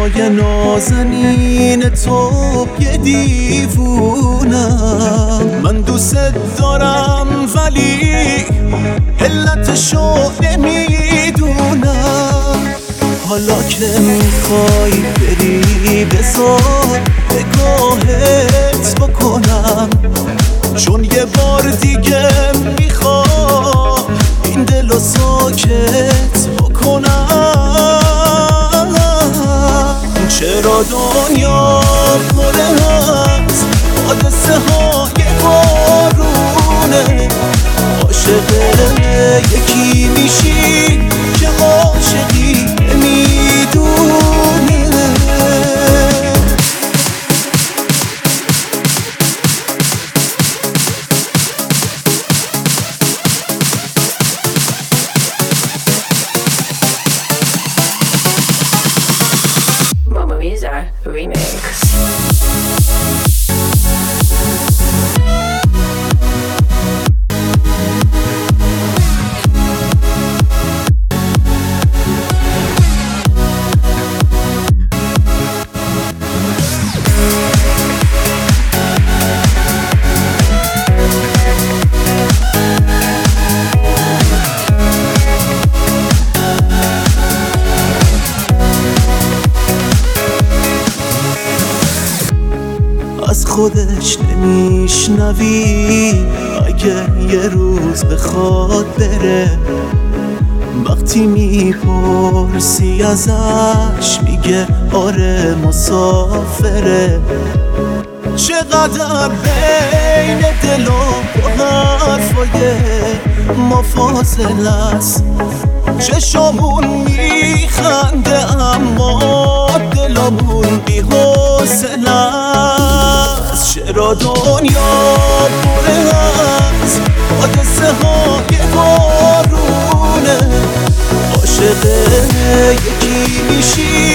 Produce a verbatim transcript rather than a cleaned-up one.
چشمای نازنین تو یه دیوونم. من دوست دارم ولی علتشو نمیدونم. حالا که میخوای بری بذار نگاهت بکنم، چون یه بار دیگه میخوام این دلو ساکت بکنم. چرا دنیا پر از حادثه های بارونه؟ عاشق یکی میشی که عاشقی نمیدونه. Remix. از خودش نمیشنوی اگه یه روز بخواد بره. وقتی میپرسی ازش میگه آره مسافره. چقدر بین دل و حرفای ما فاصله است. چشامون میخنده اما دلمون بی‌حوصله است. چرا دنیا پر از حادثه های بارونه؟ عاشق یکی میشی